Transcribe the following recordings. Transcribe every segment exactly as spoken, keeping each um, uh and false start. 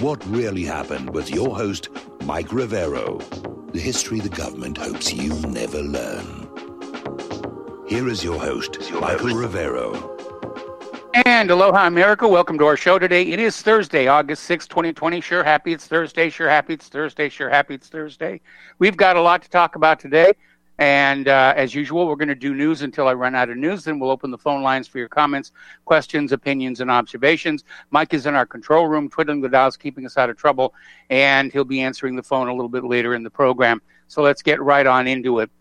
What Really Happened with your host, Mike Rivero. The history the government hopes you never learn. Here is your host, your Michael host. Rivero. And aloha, America. Welcome to our show today. It is Thursday, August sixth, twenty twenty. Sure happy it's Thursday. Sure happy it's Thursday. Sure happy it's Thursday. We've got a lot to talk about today. And uh, as usual, we're going to do news until I run out of news. Then we'll open the phone lines for your comments, questions, opinions, and observations. Mike is in our control room, twiddling the dials, keeping us out of trouble. And he'll be answering the phone a little bit later in the program. So let's get right on into it.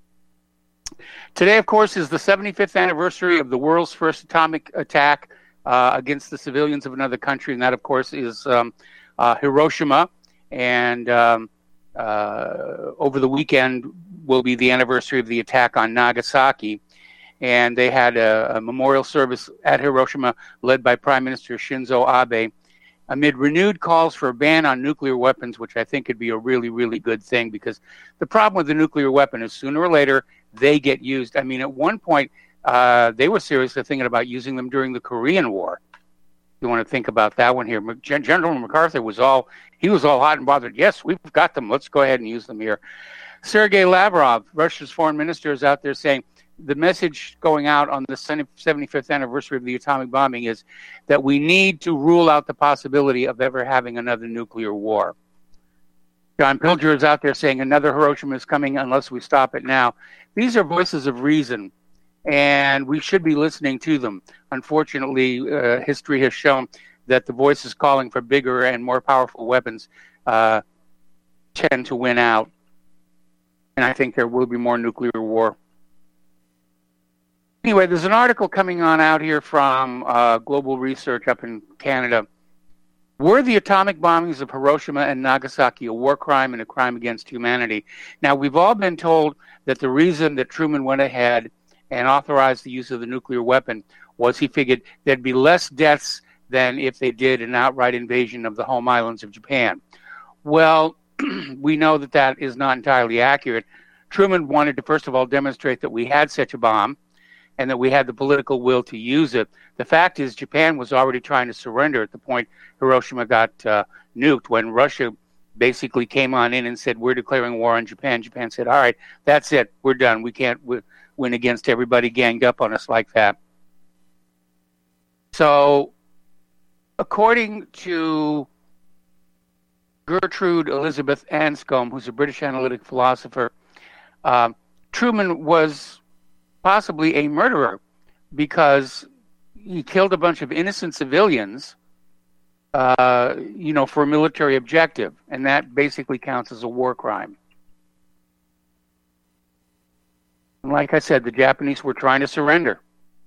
Today, of course, is the seventy-fifth anniversary of the world's first atomic attack uh, against the civilians of another country. And that, of course, is um, uh, Hiroshima. And um, uh, over the weekend will be the anniversary of the attack on Nagasaki. And they had a, a memorial service at Hiroshima led by Prime Minister Shinzo Abe amid renewed calls for a ban on nuclear weapons, which I think could be a really, really good thing, because the problem with the nuclear weapon is sooner or later they get used. I mean, at one point, uh, they were seriously thinking about using them during the Korean War. You want to think about that one here. General MacArthur was all, he was all hot and bothered. Yes, we've got them. Let's go ahead and use them here. Sergei Lavrov, Russia's foreign minister, is out there saying the message going out on the seventy-fifth anniversary of the atomic bombing is that we need to rule out the possibility of ever having another nuclear war. John Pilger is out there saying another Hiroshima is coming unless we stop it now. These are voices of reason, and we should be listening to them. Unfortunately, uh, history has shown that the voices calling for bigger and more powerful weapons uh, tend to win out. And I think there will be more nuclear war. Anyway, there's an article coming on out here from uh, Global Research up in Canada. Were the atomic bombings of Hiroshima and Nagasaki a war crime and a crime against humanity? Now, we've all been told that the reason that Truman went ahead and authorized the use of the nuclear weapon was he figured there'd be less deaths than if they did an outright invasion of the home islands of Japan. Well, we know that that is not entirely accurate. Truman wanted to, first of all, demonstrate that we had such a bomb and that we had the political will to use it. The fact is, Japan was already trying to surrender at the point Hiroshima got uh, nuked. When Russia basically came on in and said, we're declaring war on Japan, Japan said, all right, that's it. We're done. We can't w- win against everybody ganged up on us like that. So, according to Gertrude Elizabeth Anscombe, who's a British analytic philosopher, uh, Truman was possibly a murderer because he killed a bunch of innocent civilians, uh, you know, for a military objective, and that basically counts as a war crime. And like I said, the Japanese were trying to surrender.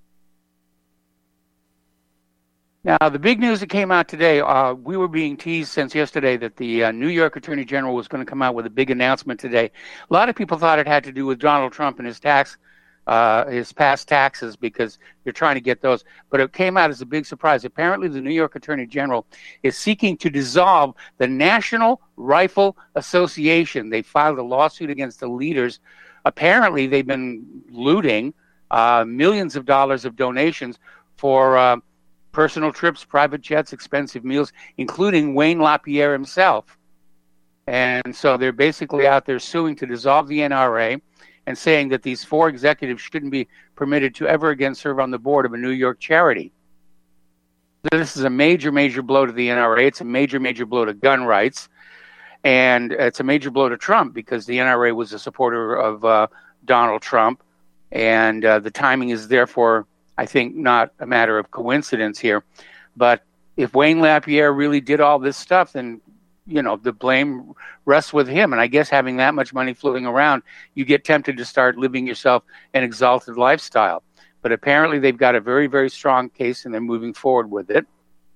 Now, the big news that came out today, uh, we were being teased since yesterday that the uh, New York Attorney General was going to come out with a big announcement today. A lot of people thought it had to do with Donald Trump and his tax, uh, his past taxes, because they're trying to get those. But it came out as a big surprise. Apparently, the New York Attorney General is seeking to dissolve the National Rifle Association. They filed a lawsuit against the leaders. Apparently, they've been looting uh, millions of dollars of donations for Uh, personal trips, private jets, expensive meals, including Wayne LaPierre himself. And so they're basically out there suing to dissolve the N R A and saying that these four executives shouldn't be permitted to ever again serve on the board of a New York charity. This is a major, major blow to the N R A. It's a major, major blow to gun rights. And it's a major blow to Trump because the N R A was a supporter of uh, Donald Trump. And uh, the timing is therefore, I think, not a matter of coincidence here. But if Wayne LaPierre really did all this stuff, then, you know, the blame rests with him. And I guess having that much money floating around, you get tempted to start living yourself an exalted lifestyle. But apparently they've got a very, very strong case and they're moving forward with it.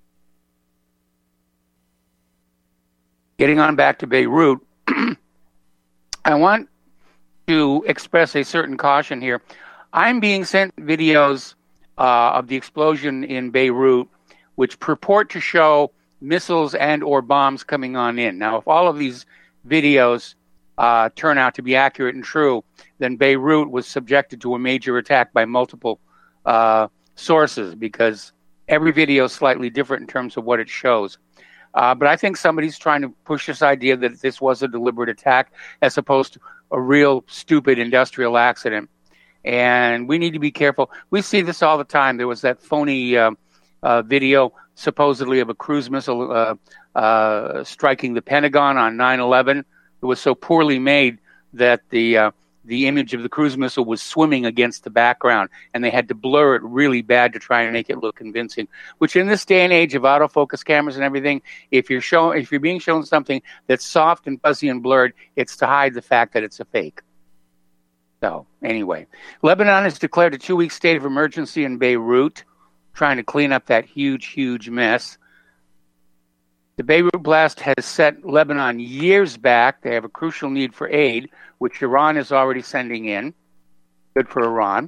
Getting on back to Beirut, I want to express a certain caution here. I'm being sent videos Uh, of the explosion in Beirut, which purport to show missiles and or bombs coming on in. Now, if all of these videos uh, turn out to be accurate and true, then Beirut was subjected to a major attack by multiple uh, sources, because every video is slightly different in terms of what it shows. Uh, but I think somebody's trying to push this idea that this was a deliberate attack as opposed to a real stupid industrial accident. And we need to be careful. We see this all the time. There was that phony uh, uh, video supposedly of a cruise missile uh, uh, striking the Pentagon on nine eleven. It was so poorly made that the uh, the image of the cruise missile was swimming against the background, and they had to blur it really bad to try and make it look convincing. Which, in this day and age of autofocus cameras and everything, if you're show, if you're being shown something that's soft and fuzzy and blurred, it's to hide the fact that it's a fake. So, anyway, Lebanon has declared a two-week state of emergency in Beirut, trying to clean up that huge, huge mess. The Beirut blast has set Lebanon years back. They have a crucial need for aid, which Iran is already sending in. Good for Iran.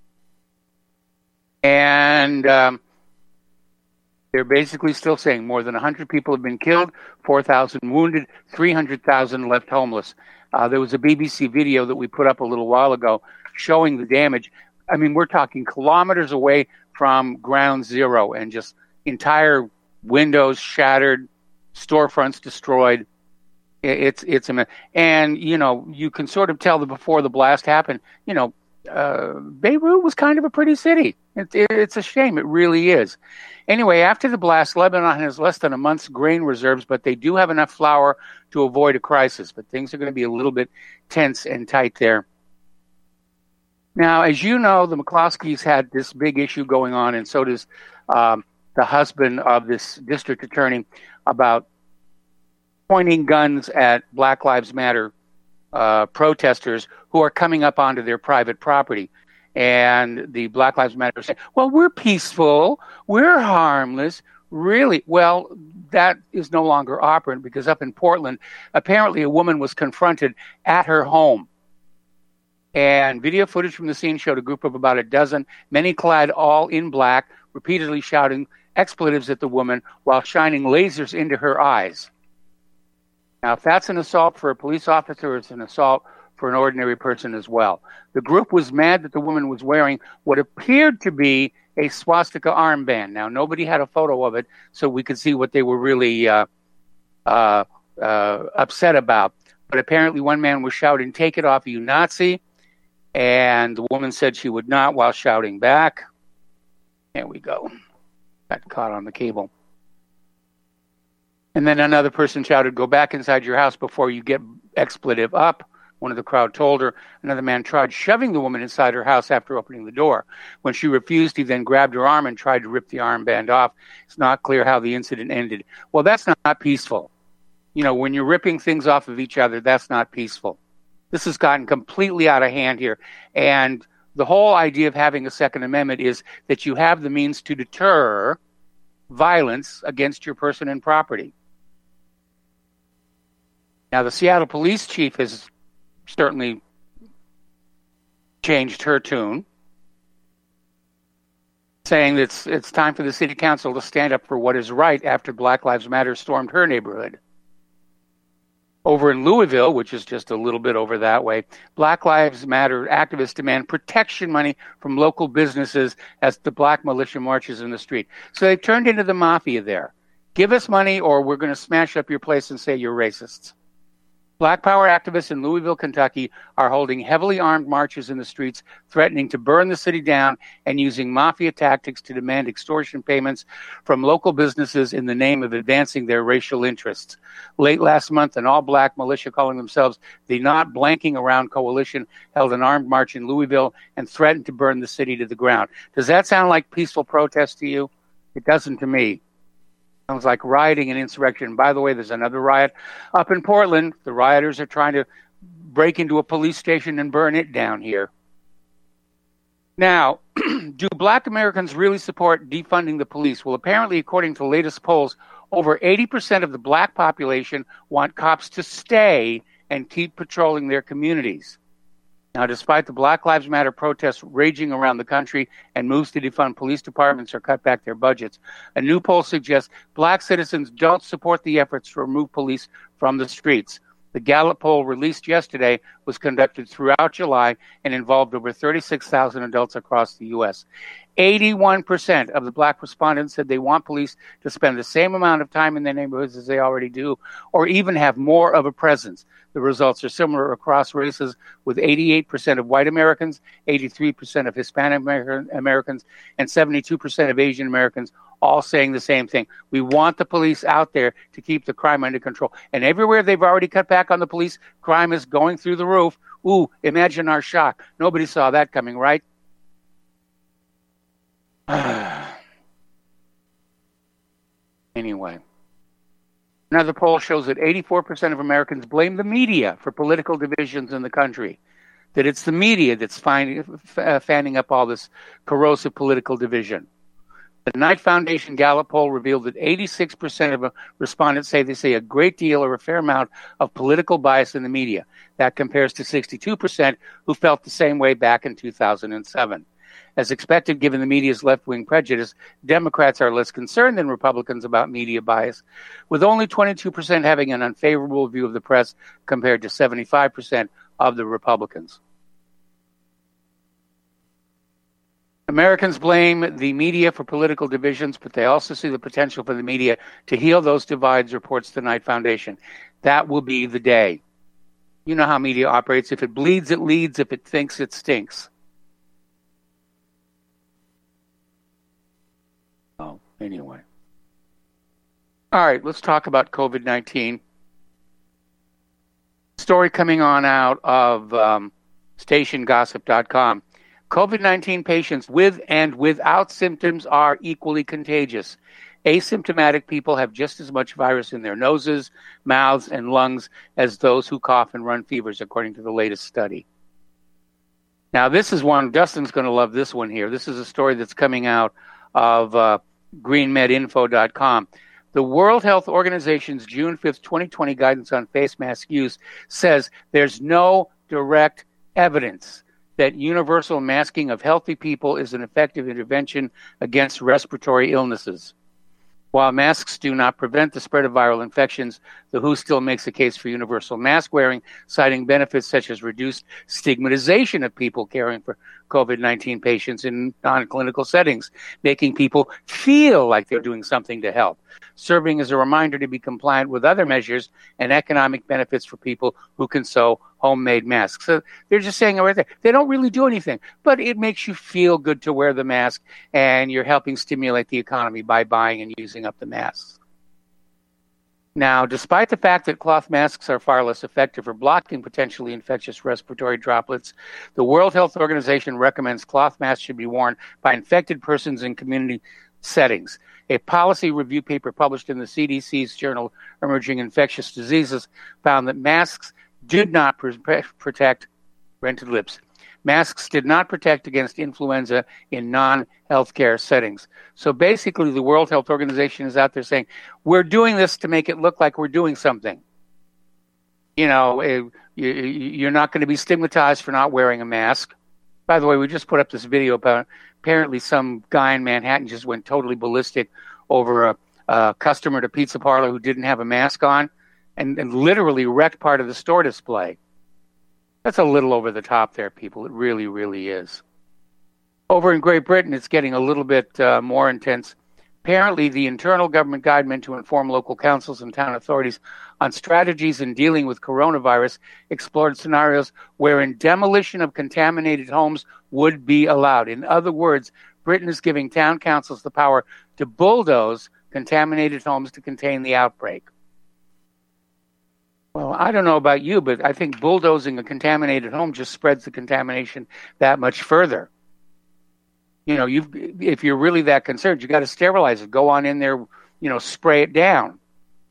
And um, they're basically still saying more than one hundred people have been killed, four thousand wounded, three hundred thousand left homeless. Uh, there was a B B C video that we put up a little while ago showing the damage. I mean, we're talking kilometers away from ground zero, and just entire windows shattered, storefronts destroyed. It's it's a and you know you can sort of tell that before the blast happened. You know, uh, Beirut was kind of a pretty city. It, it, it's a shame, it really is. Anyway, after the blast, Lebanon has less than a month's grain reserves, but they do have enough flour to avoid a crisis. But things are going to be a little bit tense and tight there. Now, as you know, the McCloskeys had this big issue going on, and so does um, the husband of this district attorney, about pointing guns at Black Lives Matter uh, protesters who are coming up onto their private property. And the Black Lives Matter say, well, we're peaceful, we're harmless. Really? Well, that is no longer operant, because up in Portland, apparently a woman was confronted at her home. And video footage from the scene showed a group of about a dozen, many clad all in black, repeatedly shouting expletives at the woman while shining lasers into her eyes. Now, if that's an assault for a police officer, it's an assault for an ordinary person as well. The group was mad that the woman was wearing what appeared to be a swastika armband. Now, nobody had a photo of it, so we could see what they were really uh, uh, uh, upset about. But apparently one man was shouting, "Take it off, you Nazi." And the woman said she would not, while shouting back. There we go. Got caught on the cable. And then another person shouted, "Go back inside your house before you get expletive up." One of the crowd told her. Another man tried shoving the woman inside her house after opening the door. When she refused, he then grabbed her arm and tried to rip the armband off. It's not clear how the incident ended. Well, that's not peaceful. You know, when you're ripping things off of each other, that's not peaceful. This has gotten completely out of hand here. And the whole idea of having a Second Amendment is that you have the means to deter violence against your person and property. Now, the Seattle police chief has certainly changed her tune, saying that it's, it's time for the city council to stand up for what is right after Black Lives Matter stormed her neighborhood. Over in Louisville, which is just a little bit over that way, Black Lives Matter activists demand protection money from local businesses as the black militia marches in the street. So they've turned into the mafia there. Give us money or we're going to smash up your place and say you're racists. Black Power activists in Louisville, Kentucky are holding heavily armed marches in the streets, threatening to burn the city down and using mafia tactics to demand extortion payments from local businesses in the name of advancing their racial interests. Late last month, an all-black militia calling themselves the Not Blanking Around Coalition held an armed march in Louisville and threatened to burn the city to the ground. Does that sound like peaceful protest to you? It doesn't to me. Sounds like rioting and insurrection. By the way, there's another riot up in Portland. The rioters are trying to break into a police station and burn it down here. Now, do black Americans really support defunding the police? Well, apparently, according to latest polls, over eighty percent of the black population want cops to stay and keep patrolling their communities. Now, despite the Black Lives Matter protests raging around the country and moves to defund police departments or cut back their budgets, a new poll suggests black citizens don't support the efforts to remove police from the streets. The Gallup poll released yesterday was conducted throughout July and involved over thirty-six thousand adults across the U S. eighty-one percent of the black respondents said they want police to spend the same amount of time in their neighborhoods as they already do, or even have more of a presence. The results are similar across races, with eighty-eight percent of white Americans, eighty-three percent of Hispanic Americans, and seventy-two percent of Asian Americans all saying the same thing. We want the police out there to keep the crime under control. And everywhere they've already cut back on the police, crime is going through the roof. Ooh, imagine our shock. Nobody saw that coming, right? Anyway. Another poll shows that eighty-four percent of Americans blame the media for political divisions in the country. That it's the media that's finding, uh, fanning up all this corrosive political division. The Knight Foundation Gallup poll revealed that eighty-six percent of respondents say they see a great deal or a fair amount of political bias in the media. That compares to sixty-two percent who felt the same way back in two thousand seven. As expected, given the media's left-wing prejudice, Democrats are less concerned than Republicans about media bias, with only twenty-two percent having an unfavorable view of the press compared to seventy-five percent of the Republicans. Americans blame the media for political divisions, but they also see the potential for the media to heal those divides, reports the Knight Foundation. That will be the day. You know how media operates. If it bleeds, it leads. If it thinks, it stinks. Oh, anyway. All right, let's talk about COVID nineteen. Story coming on out of um, station gossip dot com. COVID nineteen patients with and without symptoms are equally contagious. Asymptomatic people have just as much virus in their noses, mouths, and lungs as those who cough and run fevers, according to the latest study. Now, this is one, Dustin's going to love this one here. This is a story that's coming out of uh, green med info dot com. The World Health Organization's June fifth, twenty twenty guidance on face mask use says there's no direct evidence that universal masking of healthy people is an effective intervention against respiratory illnesses. While masks do not prevent the spread of viral infections, the W H O still makes a case for universal mask wearing, citing benefits such as reduced stigmatization of people caring for COVID nineteen patients in non-clinical settings, making people feel like they're doing something to help, serving as a reminder to be compliant with other measures and economic benefits for people who can sew homemade masks. So they're just saying it right there. They don't really do anything, but it makes you feel good to wear the mask, and you're helping stimulate the economy by buying and using up the masks. Now, despite the fact that cloth masks are far less effective for blocking potentially infectious respiratory droplets, the World Health Organization recommends cloth masks should be worn by infected persons in community settings. A policy review paper published in the C D C's journal Emerging Infectious Diseases found that masks did not pr- protect rented lips. Masks did not protect against influenza in non-healthcare settings. So basically, the World Health Organization is out there saying, we're doing this to make it look like we're doing something. You know, you're not going to be stigmatized for not wearing a mask. By the way, we just put up this video about apparently some guy in Manhattan just went totally ballistic over a, a customer at a pizza parlor who didn't have a mask on and, and literally wrecked part of the store display. That's a little over the top there, people. It really, really is. Over in Great Britain, it's getting a little bit uh, more intense. Apparently, the internal government guide meant to inform local councils and town authorities on strategies in dealing with coronavirus explored scenarios wherein demolition of contaminated homes would be allowed. In other words, Britain is giving town councils the power to bulldoze contaminated homes to contain the outbreak. Well, I don't know about you, but I think bulldozing a contaminated home just spreads the contamination that much further. You know, you've, if you're really that concerned, you got to sterilize it. Go on in there, you know, spray it down.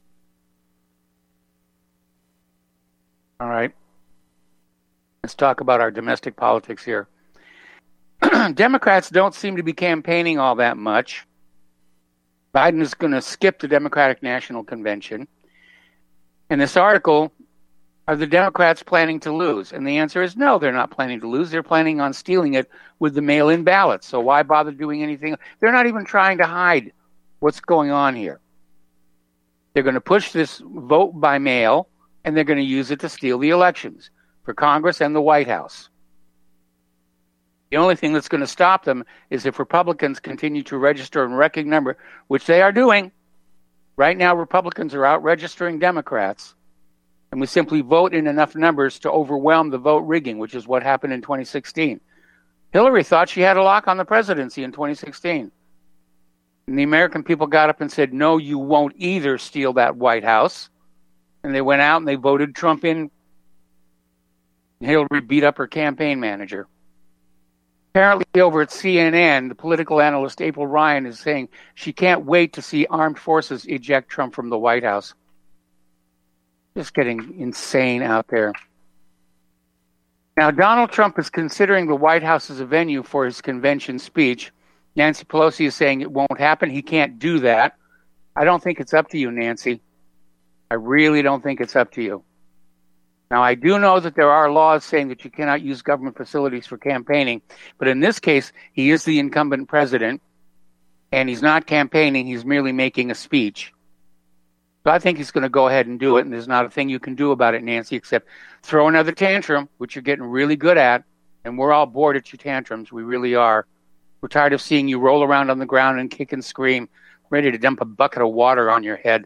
All right. Let's talk about our domestic politics here. Democrats don't seem to be campaigning all that much. Biden is going to skip the Democratic National Convention. In this article, are the Democrats planning to lose? And the answer is no, they're not planning to lose. They're planning on stealing it with the mail-in ballots. So why bother doing anything? They're not even trying to hide what's going on here. They're going to push this vote by mail, and they're going to use it to steal the elections. for Congress and the White House. The only thing that's going to stop them is if Republicans continue to register in record number, which they are doing. Right now, Republicans are out registering Democrats, and we simply vote in enough numbers to overwhelm the vote rigging, which is what happened in twenty sixteen. Hillary thought she had a lock on the presidency in twenty sixteen. And the American people got up and said, no, you won't either steal that White House. And they went out and they voted Trump in. Hillary beat up her campaign manager. Apparently over at C N N, the political analyst April Ryan is saying she can't wait to see armed forces eject Trump from the White House. Just getting insane out there. Now, Donald Trump is considering the White House as a venue for his convention speech. Nancy Pelosi is saying it won't happen. He can't do that. I don't think it's up to you, Nancy. I really don't think it's up to you. Now, I do know that there are laws saying that you cannot use government facilities for campaigning, but in this case, he is the incumbent president, and he's not campaigning. He's merely making a speech. So I think he's going to go ahead and do it, and there's not a thing you can do about it, Nancy, except throw another tantrum, which you're getting really good at, and we're all bored at your tantrums. We really are. We're tired of seeing you roll around on the ground and kick and scream, ready to dump a bucket of water on your head.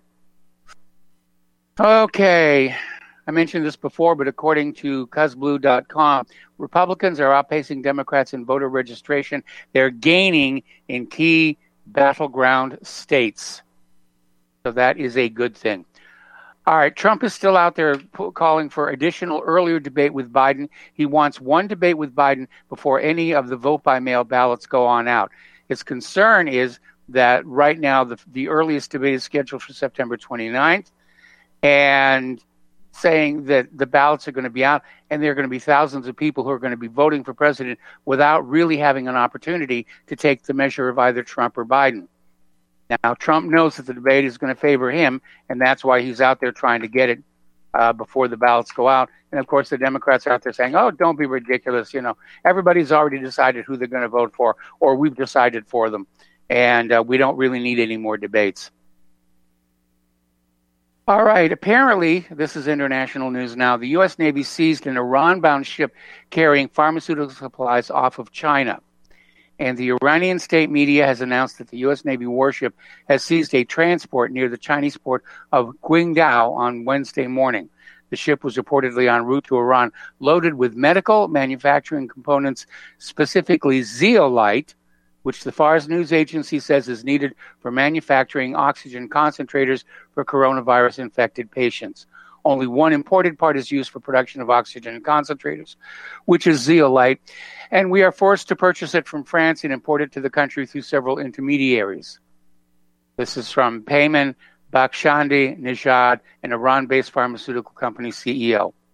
Okay. I mentioned this before, but according to cuz blue dot com, Republicans are outpacing Democrats in voter registration. They're gaining in key battleground states. So that is a good thing. All right, Trump is still out there calling for additional earlier debate with Biden. He wants one debate with Biden before any of the vote-by-mail ballots go on out. His concern is that right now the, the earliest debate is scheduled for September twenty-ninth, and saying that the ballots are going to be out and there are going to be thousands of people who are going to be voting for president without really having an opportunity to take the measure of either Trump or Biden. Now, Trump knows that the debate is going to favor him, and that's why he's out there trying to get it uh, before the ballots go out. And, of course, the Democrats are out there saying, oh, don't be ridiculous. You know, everybody's already decided who they're going to vote for, or we've decided for them, and uh, we don't really need any more debates. All right. Apparently, this is international news now. The U S Navy seized an Iran-bound ship carrying pharmaceutical supplies off of China. And the Iranian state media has announced that the U S Navy warship has seized a transport near the Chinese port of Qingdao on Wednesday morning. The ship was reportedly en route to Iran, loaded with medical manufacturing components, specifically zeolite, which the Fars News Agency says is needed for manufacturing oxygen concentrators for coronavirus-infected patients. Only one imported part is used for production of oxygen concentrators, which is zeolite, and we are forced to purchase it from France and import it to the country through several intermediaries. This is from Payman Bakhshandi Nijad, an Iran-based pharmaceutical company C E O.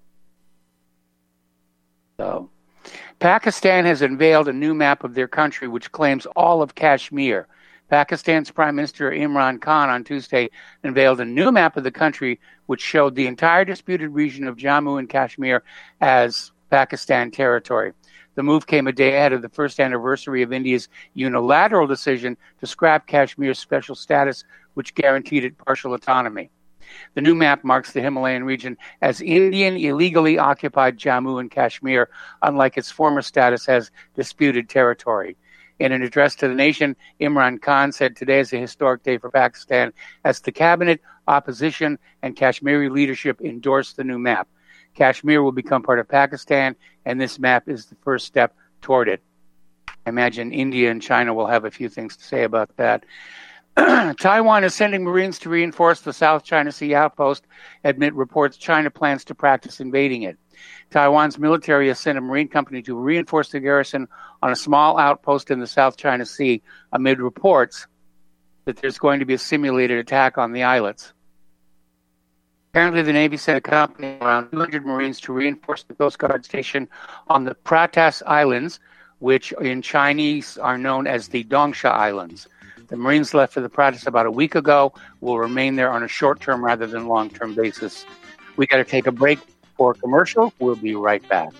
So, Pakistan has unveiled a new map of their country, which claims all of Kashmir. Pakistan's Prime Minister Imran Khan on Tuesday unveiled a new map of the country, which showed the entire disputed region of Jammu and Kashmir as Pakistan territory. The move came a day ahead of the first anniversary of India's unilateral decision to scrap Kashmir's special status, which guaranteed it partial autonomy. The new map marks the Himalayan region as Indian illegally occupied Jammu and Kashmir, unlike its former status as disputed territory. In an address to the nation, Imran Khan said today is a historic day for Pakistan as the cabinet, opposition, and Kashmiri leadership endorsed the new map. Kashmir will become part of Pakistan, and this map is the first step toward it. I imagine India and China will have a few things to say about that. Taiwan is sending Marines to reinforce the South China Sea outpost, amid reports China plans to practice invading it. Taiwan's military has sent a Marine company to reinforce the garrison on a small outpost in the South China Sea, amid reports that there's going to be a simulated attack on the islets. Apparently, the Navy sent a company around two hundred Marines to reinforce the Coast Guard station on the Pratas Islands, which in Chinese are known as the Dongsha Islands. The Marines left for the Pratas about a week ago, will remain there on a short-term rather than long-term basis. We got to take a break for a commercial. We'll be right back.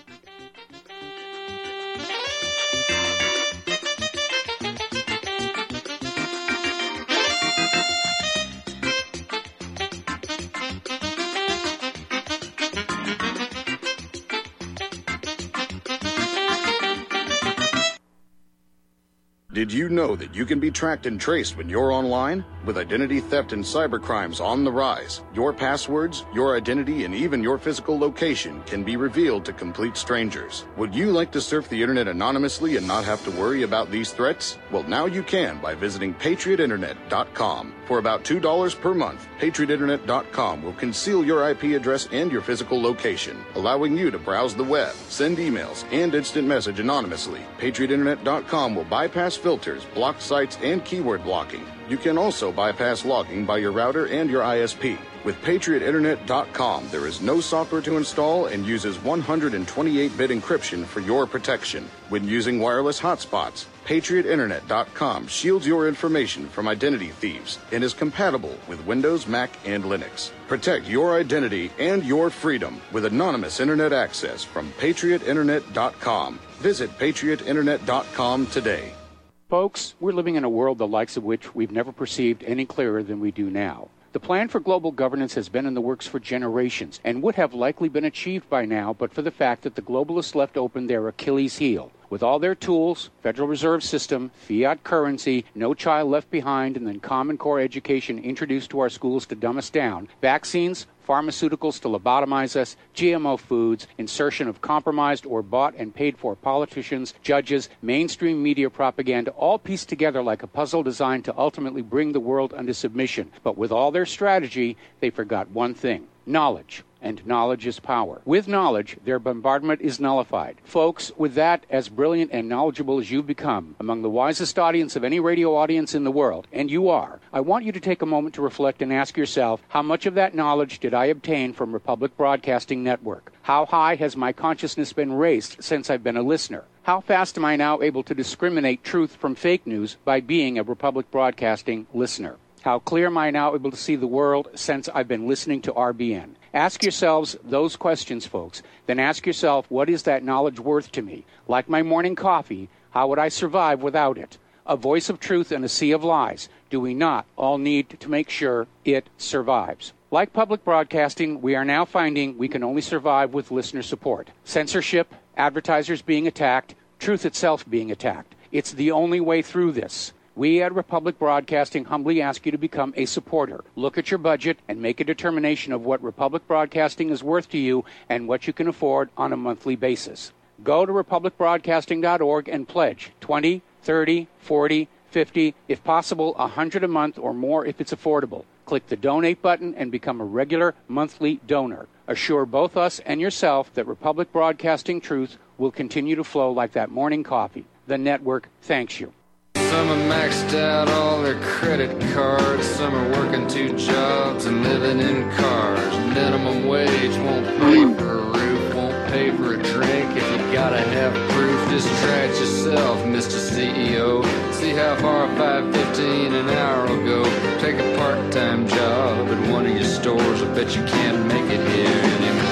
Did you know that you can be tracked and traced when you're online? With identity theft and cybercrimes on the rise, your passwords, your identity, and even your physical location can be revealed to complete strangers. Would you like to surf the internet anonymously and not have to worry about these threats? Well, now you can by visiting patriot internet dot com. For about two dollars per month, patriot internet dot com will conceal your I P address and your physical location, allowing you to browse the web, send emails, and instant message anonymously. patriot internet dot com will bypass filters, blocked sites, and keyword blocking. You can also bypass logging by your router and your I S P. With patriot internet dot com, there is no software to install and uses one hundred twenty-eight bit encryption for your protection. When using wireless hotspots, patriot internet dot com shields your information from identity thieves and is compatible with Windows, Mac, and Linux. Protect your identity and your freedom with anonymous internet access from patriot internet dot com. Visit patriot internet dot com today. Folks, we're living in a world the likes of which we've never perceived any clearer than we do now. The plan for global governance has been in the works for generations and would have likely been achieved by now but for the fact that the globalists left open their Achilles heel. With all their tools, Federal Reserve System, fiat currency, no child left behind, and then Common Core education introduced to our schools to dumb us down, vaccines, pharmaceuticals to lobotomize us, G M O foods, insertion of compromised or bought and paid for politicians, judges, mainstream media propaganda, all pieced together like a puzzle designed to ultimately bring the world under submission. But with all their strategy, they forgot one thing: knowledge. And knowledge is power. With knowledge, their bombardment is nullified. Folks, with that, as brilliant and knowledgeable as you've become, among the wisest audience of any radio audience in the world, and you are, I want you to take a moment to reflect and ask yourself, how much of that knowledge did I obtain from Republic Broadcasting Network? How high has my consciousness been raised since I've been a listener? How fast am I now able to discriminate truth from fake news by being a Republic Broadcasting listener? How clear am I now able to see the world since I've been listening to R B N? Ask yourselves those questions, folks. Then ask yourself, what is that knowledge worth to me? Like my morning coffee, how would I survive without it? A voice of truth in a sea of lies. Do we not all need to make sure it survives? Like public broadcasting, we are now finding we can only survive with listener support. Censorship, advertisers being attacked, truth itself being attacked. It's the only way through this. We at Republic Broadcasting humbly ask you to become a supporter. Look at your budget and make a determination of what Republic Broadcasting is worth to you and what you can afford on a monthly basis. Go to republic broadcasting dot org and pledge twenty, thirty, forty, fifty, if possible one hundred a month or more if it's affordable. Click the donate button and become a regular monthly donor. Assure both us and yourself that Republic Broadcasting truth will continue to flow like that morning coffee. The network thanks you. Some have maxed out all their credit cards. Some are working two jobs and living in cars. Minimum wage won't pay for a roof, won't pay for a drink. If you gotta have proof, just try it yourself, Mister C E O. See how far five fifteen an hour will go. Take a part-time job at one of your stores. I bet you can't make it here anymore.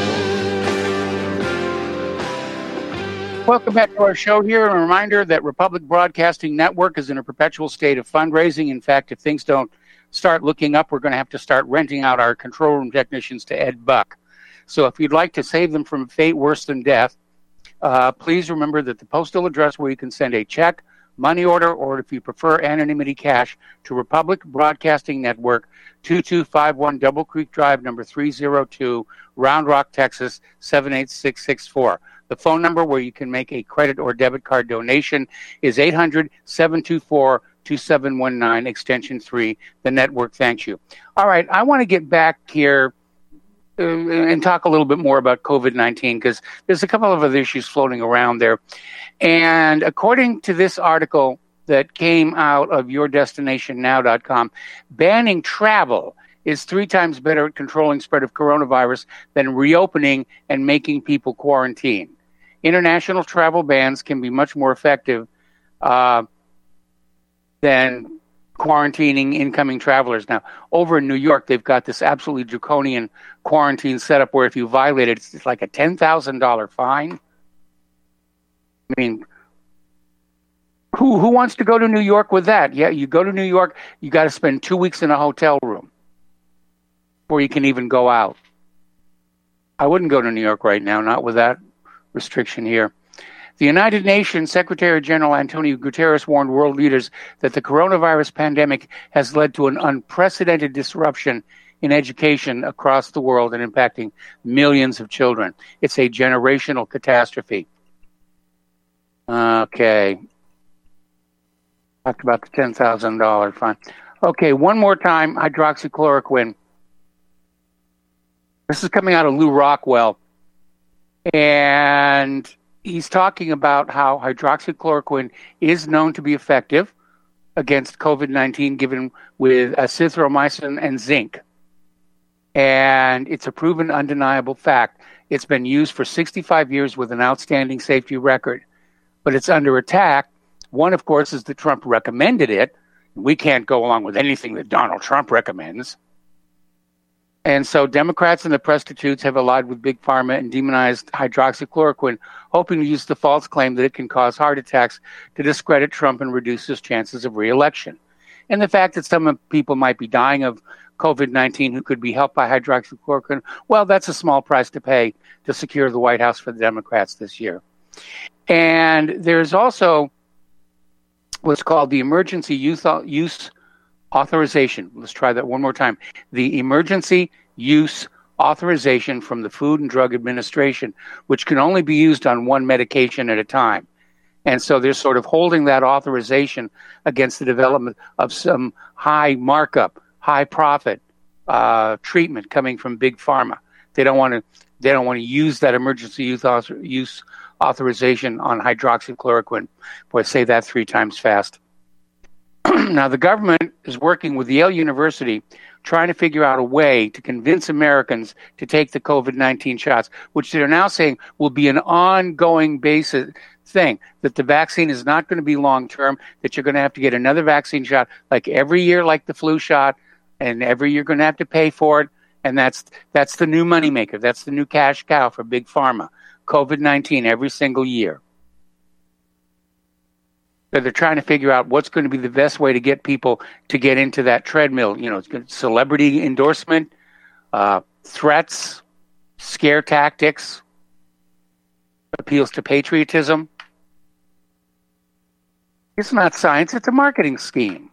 Welcome back to our show here. A reminder that Republic Broadcasting Network is in a perpetual state of fundraising. In fact, if things don't start looking up, we're going to have to start renting out our control room technicians to Ed Buck. So if you'd like to save them from a fate worse than death, uh, please remember that the postal address where you can send a check, money order, or if you prefer anonymity cash, to Republic Broadcasting Network, two two five one Double Creek Drive, number three oh two, Round Rock, Texas, seven eight six six four. The phone number where you can make a credit or debit card donation is eight hundred, seven two four, two seven one nine, extension three. The network thanks you. All right, I want to get back here uh, and talk a little bit more about COVID nineteen because there's a couple of other issues floating around there. And according to this article that came out of your destination now dot com, banning travel is three times better at controlling spread of coronavirus than reopening and making people quarantine. International travel bans can be much more effective uh, than quarantining incoming travelers. Now, over in New York, they've got this absolutely draconian quarantine setup where if you violate it, it's like a ten thousand dollars fine. I mean, who who wants to go to New York with that? Yeah, you go to New York, you got to spend two weeks in a hotel room before you can even go out. I wouldn't go to New York right now, not with that restriction here. The United Nations Secretary General Antonio Guterres warned world leaders that the coronavirus pandemic has led to an unprecedented disruption in education across the world and impacting millions of children. It's a generational catastrophe. Okay. Talked about the ten thousand dollars fine. Okay, one more time, hydroxychloroquine. This is coming out of Lou Rockwell. And he's talking about how hydroxychloroquine is known to be effective against COVID nineteen given with azithromycin and zinc. And it's a proven, undeniable fact. It's been used for sixty-five years with an outstanding safety record. But it's under attack. One, of course, is that Trump recommended it. We can't go along with anything that Donald Trump recommends. And so Democrats and the prostitutes have allied with Big Pharma and demonized hydroxychloroquine, hoping to use the false claim that it can cause heart attacks to discredit Trump and reduce his chances of re-election. And the fact that some people might be dying of COVID nineteen who could be helped by hydroxychloroquine, well, that's a small price to pay to secure the White House for the Democrats this year. And there's also what's called the Emergency Use Authorization. Let's try that one more time. The Emergency Use Authorization from the Food and Drug Administration, which can only be used on one medication at a time. And so they're sort of holding that authorization against the development of some high markup, high profit uh, treatment coming from Big Pharma. They don't want to. They don't want to use that emergency use, author, use authorization on hydroxychloroquine. Boy, say that three times fast. Now, the government is working with Yale University trying to figure out a way to convince Americans to take the COVID nineteen shots, which they're now saying will be an ongoing basis thing, that the vaccine is not going to be long-term, that you're going to have to get another vaccine shot like every year, like the flu shot, and every year you're going to have to pay for it. And that's that's the new moneymaker. That's the new cash cow for Big Pharma. COVID nineteen every single year. So they're trying to figure out what's going to be the best way to get people to get into that treadmill. You know, celebrity endorsement, uh, threats, scare tactics, appeals to patriotism. It's not science. It's a marketing scheme.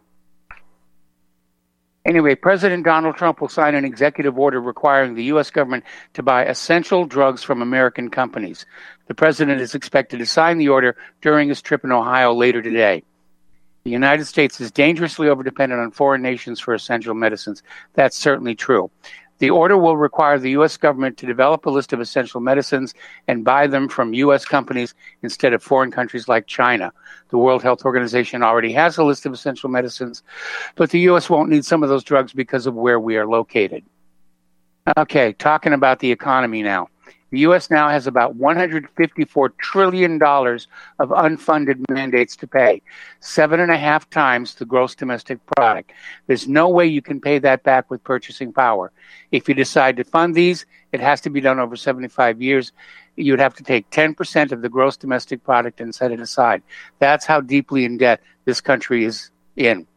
Anyway, President Donald Trump will sign an executive order requiring the U S government to buy essential drugs from American companies. The president is expected to sign the order during his trip in Ohio later today. The United States is dangerously overdependent on foreign nations for essential medicines. That's certainly true. The order will require the U S government to develop a list of essential medicines and buy them from U S companies instead of foreign countries like China. The World Health Organization already has a list of essential medicines, but the U S won't need some of those drugs because of where we are located. Okay, talking about the economy now. The U S now has about one hundred fifty-four trillion dollars of unfunded mandates to pay, seven and a half times the gross domestic product. There's no way you can pay that back with purchasing power. If you decide to fund these, it has to be done over seventy-five years. You'd have to take ten percent of the gross domestic product and set it aside. That's how deeply in debt this country is in.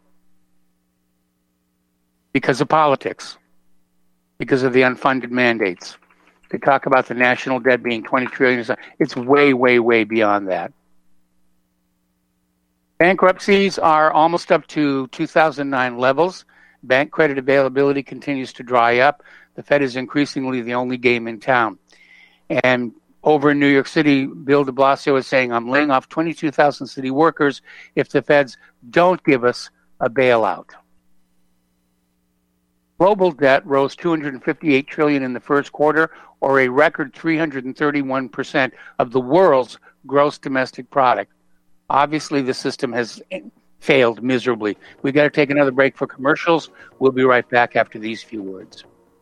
Because of politics. Because of the unfunded mandates. They talk about the national debt being twenty trillion dollars. It's way, way, way beyond that. Bankruptcies are almost up to two thousand nine levels. Bank credit availability continues to dry up. The Fed is increasingly the only game in town. And over in New York City, Bill de Blasio is saying, I'm laying off twenty-two thousand city workers if the Feds don't give us a bailout. Global debt rose two hundred fifty-eight trillion dollars in the first quarter, or a record three hundred thirty-one percent of the world's gross domestic product. Obviously, the system has failed miserably. We've got to take another break for commercials. We'll be right back after these few words.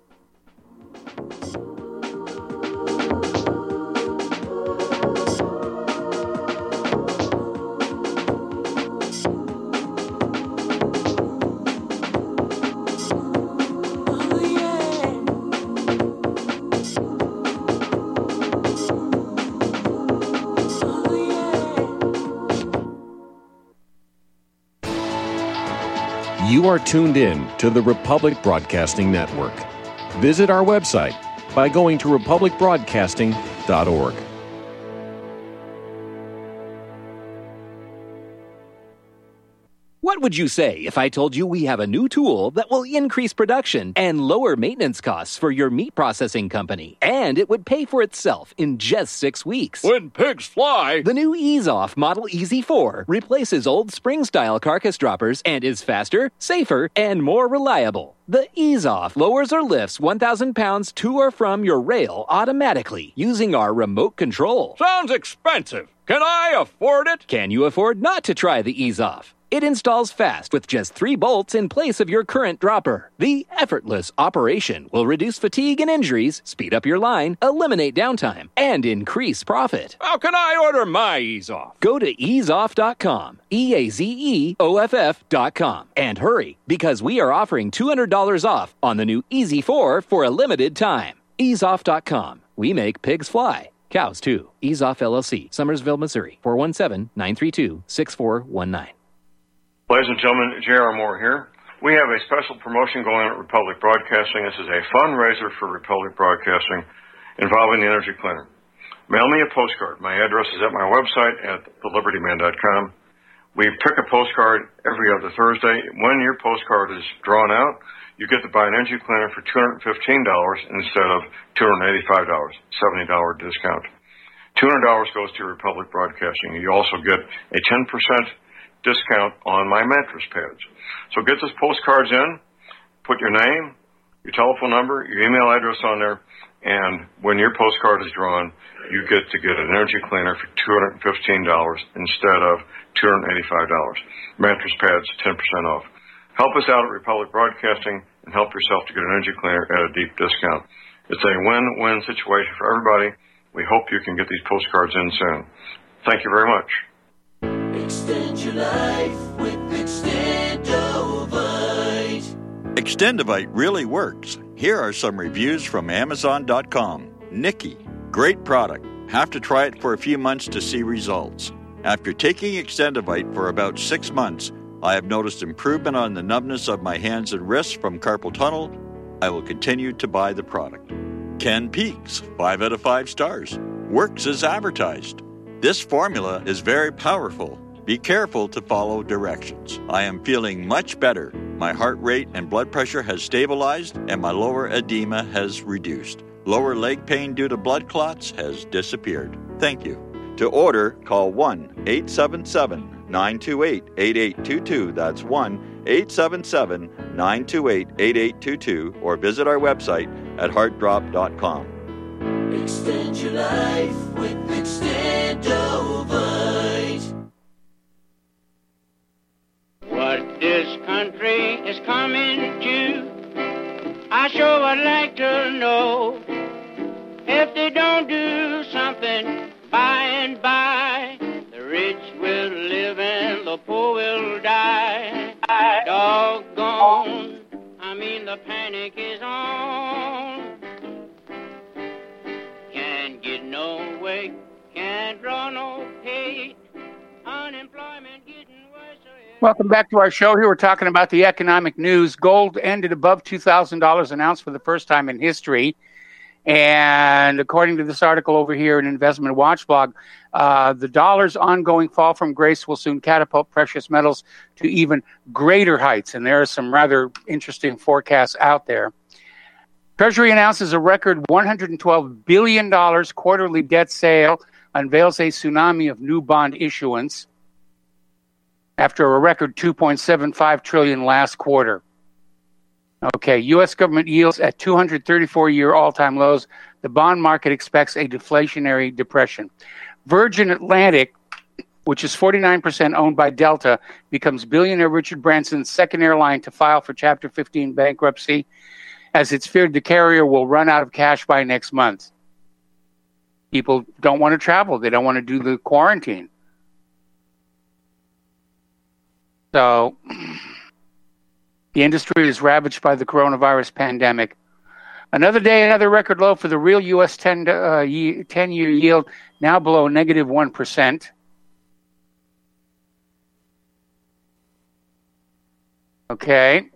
You are tuned in to the Republic Broadcasting Network. Visit our website by going to republic broadcasting dot org. What would you say if I told you we have a new tool that will increase production and lower maintenance costs for your meat processing company? And it would pay for itself in just six weeks. When pigs fly! The new Ease Off Model E Z four replaces old spring-style carcass droppers and is faster, safer, and more reliable. The Ease Off lowers or lifts one thousand pounds to or from your rail automatically using our remote control. Sounds expensive. Can I afford it? Can you afford not to try the Ease Off? It installs fast with just three bolts in place of your current dropper. The effortless operation will reduce fatigue and injuries, speed up your line, eliminate downtime, and increase profit. How can I order my Ease Off? Go to ease off dot com, E A Z E O F F dot com, and hurry, because we are offering two hundred dollars off on the new E Z four for a limited time. ease off dot com. We make pigs fly. Cows, too. Ease Off L L C, Summersville, Missouri, four one seven, nine three two, six four one nine. Ladies and gentlemen, J R. Moore here. We have a special promotion going on at Republic Broadcasting. This is a fundraiser for Republic Broadcasting involving the Energy Cleaner. Mail me a postcard. My address is at my website at the liberty man dot com. We pick a postcard every other Thursday. When your postcard is drawn out, you get to buy an Energy Cleaner for two hundred fifteen dollars instead of two hundred eighty-five dollars, seventy dollars discount. two hundred dollars goes to Republic Broadcasting. You also get a ten percent discount on my mattress pads. So get those postcards in, put your name, your telephone number, your email address on there, and when your postcard is drawn, you get to get an Energy Cleaner for two hundred fifteen dollars instead of two hundred eighty-five dollars. Mattress pads, ten percent off. Help us out at Republic Broadcasting and help yourself to get an Energy Cleaner at a deep discount. It's a win-win situation for everybody. We hope you can get these postcards in soon. Thank you very much. Extend your life with Extendovite. Extendovite really works. Here are some reviews from Amazon dot com. Nikki, great product. Have to try it for a few months to see results. After taking Extendovite for about six months, I have noticed improvement on the numbness of my hands and wrists from carpal tunnel. I will continue to buy the product. Ken Peaks, five out of five stars. Works as advertised. This formula is very powerful. Be careful to follow directions. I am feeling much better. My heart rate and blood pressure has stabilized, and my lower edema has reduced. Lower leg pain due to blood clots has disappeared. Thank you. To order, call one eight seven seven, nine two eight, eight eight two two. That's one eight seven seven, nine two eight, eight eight two two, or visit our website at heart drop dot com. Extend your life with Extendovite. What this country is coming to, I sure would like to know. If they don't do something by and by, the rich will live and the poor will die. Doggone, I mean the panic is on. Can't get no way, can't draw no pay, unemployment getting worse. Welcome back to our show. Here we're talking about the economic news. Gold ended above two thousand dollars an ounce for the first time in history. And according to this article over here in Investment Watch blog, uh, the dollar's ongoing fall from grace will soon catapult precious metals to even greater heights. And there are some rather interesting forecasts out there. Treasury announces a record one hundred twelve billion dollars quarterly debt sale, unveils a tsunami of new bond issuance after a record two point seven five trillion dollars last quarter. Okay, U S government yields at two hundred thirty-four year all-time lows. The bond market expects a deflationary depression. Virgin Atlantic, which is forty-nine percent owned by Delta, becomes billionaire Richard Branson's second airline to file for Chapter fifteen bankruptcy, as it's feared the carrier will run out of cash by next month. People don't want to travel. They don't want to do the quarantine. So the industry is ravaged by the coronavirus pandemic. Another day, another record low for the real U S ten, uh, ye- ten-year yield, now below negative one percent. Okay.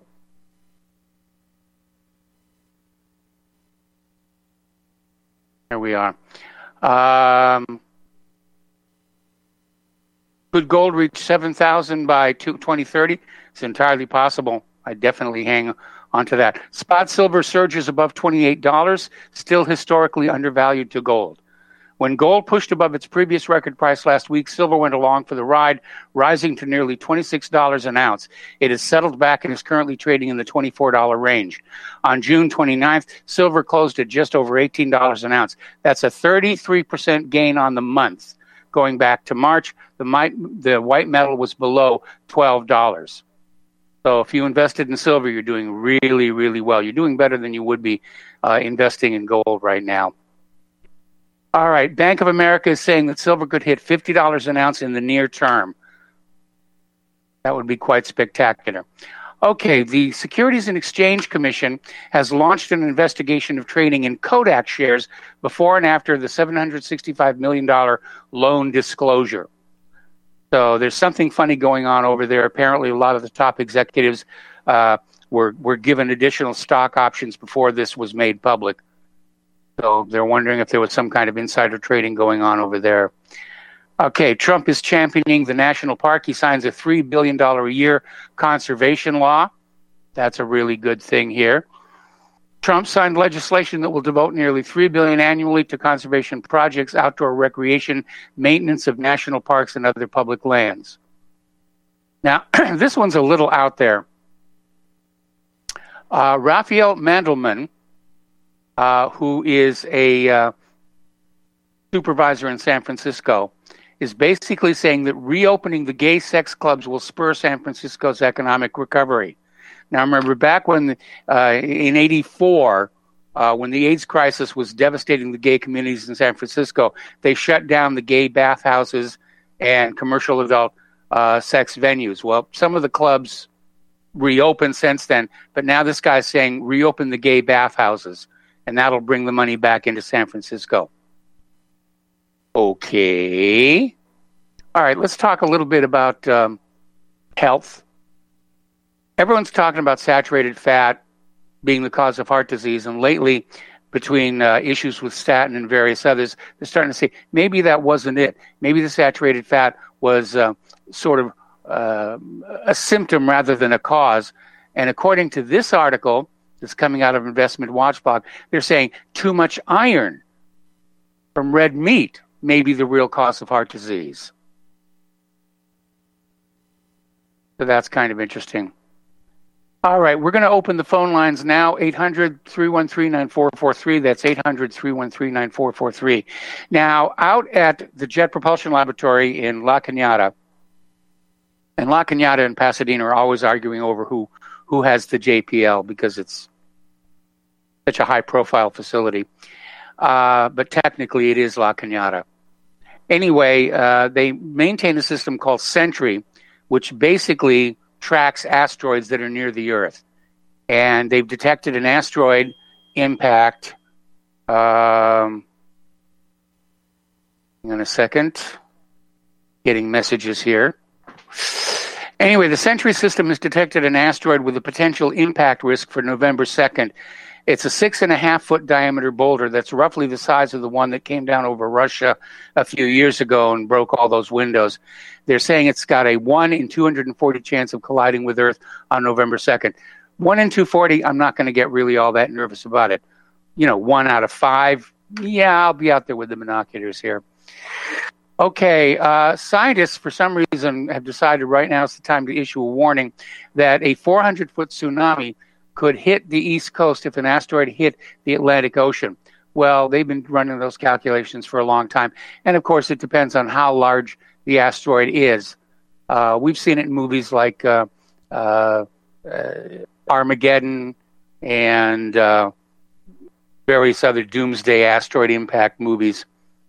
Here we are. Um, Could gold reach seven thousand by twenty thirty? It's entirely possible. I definitely hang on to that. Spot silver surges above twenty-eight dollars, still historically undervalued to gold. When gold pushed above its previous record price last week, silver went along for the ride, rising to nearly twenty-six dollars an ounce. It has settled back and is currently trading in the twenty-four dollars range. On June twenty-ninth, silver closed at just over eighteen dollars an ounce. That's a thirty-three percent gain on the month. Going back to March, the, mi- the white metal was below twelve dollars. So if you invested in silver, you're doing really, really well. You're doing better than you would be uh, investing in gold right now. All right, Bank of America is saying that silver could hit fifty dollars an ounce in the near term. That would be quite spectacular. Okay, the Securities and Exchange Commission has launched an investigation of trading in Kodak shares before and after the seven hundred sixty-five million dollars loan disclosure. So there's something funny going on over there. Apparently, a lot of the top executives uh, were were given additional stock options before this was made public. So they're wondering if there was some kind of insider trading going on over there. Okay, Trump is championing the national park. He signs a three billion dollars a year conservation law. That's a really good thing here. Trump signed legislation that will devote nearly three billion dollars annually to conservation projects, outdoor recreation, maintenance of national parks, and other public lands. Now, this one's a little out there. Uh, Raphael Mandelman, uh, who is a uh, supervisor in San Francisco, is basically saying that reopening the gay sex clubs will spur San Francisco's economic recovery. Now, remember, back when uh, in eighty-four, uh, when the AIDS crisis was devastating the gay communities in San Francisco, they shut down the gay bathhouses and commercial adult uh, sex venues. Well, some of the clubs reopened since then, but now this guy's saying reopen the gay bathhouses, and that'll bring the money back into San Francisco. Okay. All right, let's talk a little bit about um, health. Everyone's talking about saturated fat being the cause of heart disease, and lately, between uh, issues with statin and various others, they're starting to say maybe that wasn't it. Maybe the saturated fat was uh, sort of uh, a symptom rather than a cause. And according to this article that's coming out of Investment Watchdog, they're saying too much iron from red meat may be the real cause of heart disease. So that's kind of interesting. All right, we're going to open the phone lines now, eight hundred, three one three, nine four four three. That's eight hundred, three one three, nine four four three. Now, out at the Jet Propulsion Laboratory in La Cañada, and La Cañada and Pasadena are always arguing over who, who has the J P L because it's such a high-profile facility. Uh, but technically, it is La Cañada. Anyway, uh, they maintain a system called Sentry, which basically tracks asteroids that are near the Earth. And they've detected an asteroid impact. Um, hang on a second. Getting messages here. Anyway, the Sentry system has detected an asteroid with a potential impact risk for November second. It's a six and a half foot diameter boulder that's roughly the size of the one that came down over Russia a few years ago and broke all those windows. They're saying it's got a one in two hundred forty chance of colliding with Earth on November second. one in two hundred forty, I'm not going to get really all that nervous about it. You know, one out of five, yeah, I'll be out there with the binoculars here. Okay, uh, scientists, for some reason, have decided right now is the time to issue a warning that a four hundred foot tsunami could hit the East Coast if an asteroid hit the Atlantic Ocean. Well, they've been running those calculations for a long time. And, of course, it depends on how large the asteroid is. Uh, we've seen it in movies like uh, uh, uh, Armageddon and uh, various other doomsday asteroid impact movies.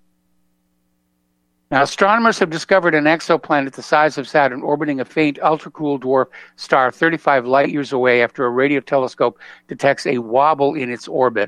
Now, astronomers have discovered an exoplanet the size of Saturn orbiting a faint ultra-cool dwarf star thirty-five light years away after a radio telescope detects a wobble in its orbit.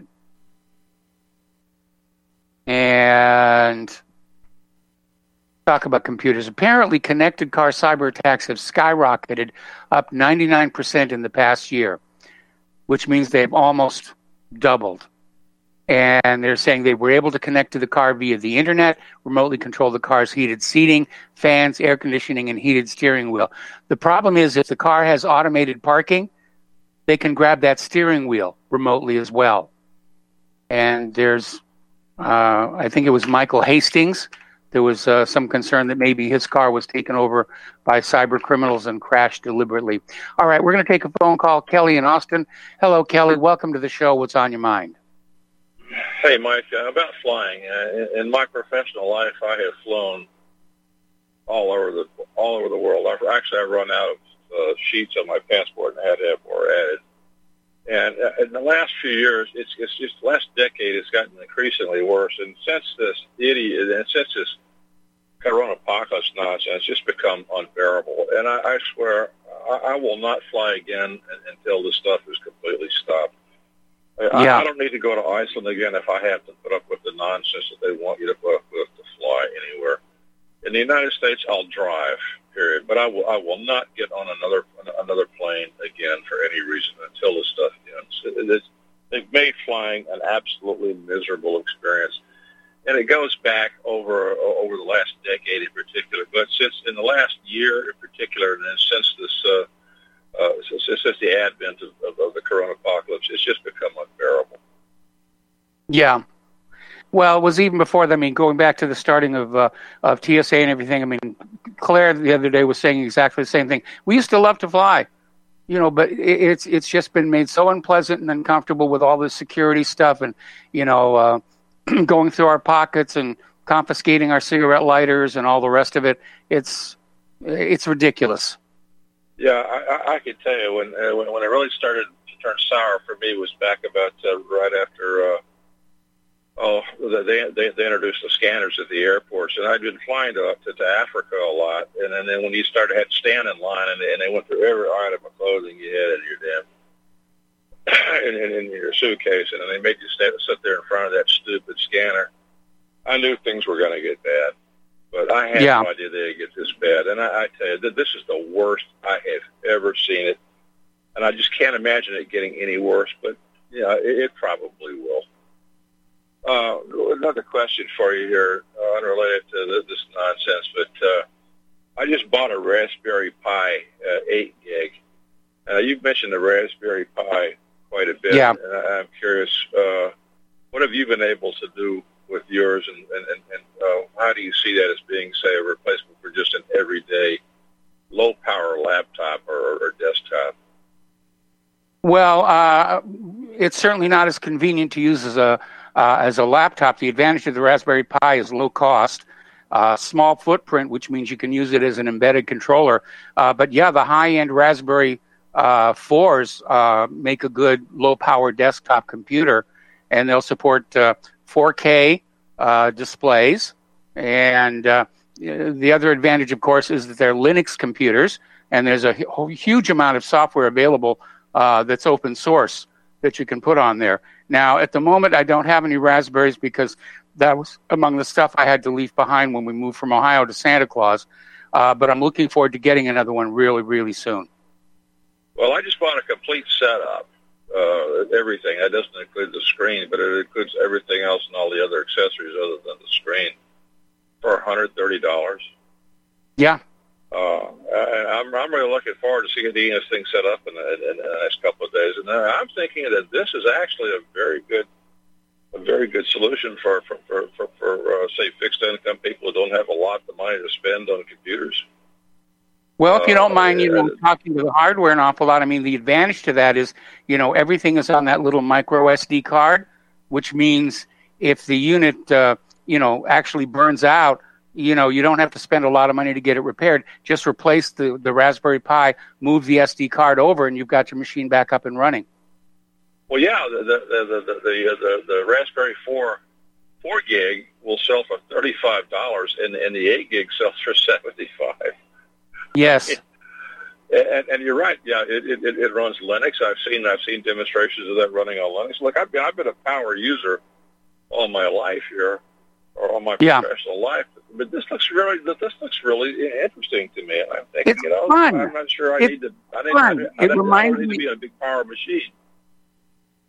And talk about computers. Apparently, connected car cyber attacks have skyrocketed up ninety-nine percent in the past year, which means they've almost doubled. And they're saying they were able to connect to the car via the internet, remotely control the car's heated seating, fans, air conditioning, and heated steering wheel. The problem is if the car has automated parking, they can grab that steering wheel remotely as well. And there's, uh, I think it was Michael Hastings. There was uh, some concern that maybe his car was taken over by cyber criminals and crashed deliberately. All right, we're going to take a phone call. Kelly in Austin. Hello, Kelly. Welcome to the show. What's on your mind? Hey, Mike, uh, about flying. Uh, in, in my professional life, I have flown all over the all over the world. I've, actually, I run out of uh, sheets on my passport and had to have more added. And uh, in the last few years, it's it's just the last decade, it's gotten increasingly worse. And since this idiot, and since this coronavirus nonsense, it's just become unbearable. And I, I swear, I, I will not fly again until this stuff is completely stopped. I, yeah. I don't need to go to Iceland again if I have to put up with the nonsense that they want you to put up with to fly anywhere. In the United States, I'll drive, period. But I will I will not get on another another plane again for any reason until this stuff ends. It, it, they've made flying an absolutely miserable experience. And it goes back over over the last decade in particular. But since in the last year in particular, and then since this uh, Uh, since, since the advent of, of, of the coronavirus, it's just become unbearable. Yeah. Well, it was even before that. I mean, going back to the starting of uh, of T S A and everything, I mean, Claire the other day was saying exactly the same thing. We used to love to fly, you know, but it, it's it's just been made so unpleasant and uncomfortable with all this security stuff and, you know, uh, going through our pockets and confiscating our cigarette lighters and all the rest of it. It's it's ridiculous. Yeah, I, I, I can tell you when, uh, when when it really started to turn sour for me was back about uh, right after uh, oh they, they they introduced the scanners at the airports, and I'd been flying to to, to Africa a lot, and, and then when you started had to stand in line, and, and they went through every item of clothing you had in your damn in, in, in your suitcase, and then they made you stay, sit there in front of that stupid scanner. I knew things were going to get bad. But I had yeah. no idea they'd get this bad. And I, I tell you, that this is the worst I have ever seen it. And I just can't imagine it getting any worse. But, yeah, it, it probably will. Uh, another question for you here, uh, unrelated to the, this nonsense. But uh, I just bought a Raspberry Pi uh, eight gig. Uh, you've mentioned the Raspberry Pi quite a bit. Yeah. And I, I'm curious, uh, what have you been able to do with yours, and, and, and, and uh, how do you see that as being, say, a replacement for just an everyday low-power laptop or, or desktop? Well, uh, it's certainly not as convenient to use as a uh, as a laptop. The advantage of the Raspberry Pi is low cost, uh, small footprint, which means you can use it as an embedded controller. Uh, but, yeah, the high-end Raspberry uh, fours uh, make a good low-power desktop computer, and they'll support uh, four K uh, displays. And uh, the other advantage, of course, is that they're Linux computers, and there's a hu- huge amount of software available uh, that's open source that you can put on there. Now, at the moment, I don't have any Raspberries because that was among the stuff I had to leave behind when we moved from Ohio to Santa Claus. Uh, but I'm looking forward to getting another one really, really soon. Well, I just bought a complete setup. Uh, everything. That doesn't include the screen, but it includes everything else and all the other accessories other than the screen for one hundred thirty dollars. Yeah. Uh, and I'm, I'm really looking forward to seeing this thing set up in the, in the next couple of days. And I'm thinking that this is actually a very good, a very good solution for, for, for, for, for uh, say, fixed income people who don't have a lot of money to spend on computers. Well, if you don't mind, you know, Uh, talking to the hardware an awful lot, I mean, the advantage to that is, you know, everything is on that little micro S D card, which means if the unit, uh, you know, actually burns out, you know, you don't have to spend a lot of money to get it repaired. Just replace the, the Raspberry Pi, move the S D card over, and you've got your machine back up and running. Well, yeah, the the the the the, the, the Raspberry four four gig will sell for thirty-five dollars, and and the eight gig sells for seventy-five. Yes. And, and you're right. Yeah, it, it it runs Linux. I've seen I've seen demonstrations of that running on Linux. Look, I've been I've been a power user all my life here, or all my yeah. professional life. But this looks really this looks really interesting to me. And I'm thinking, it's you know, fun. I'm not sure I it's need to. I need, fun. I, I, it I, reminds I don't need me. to be on a big power machine.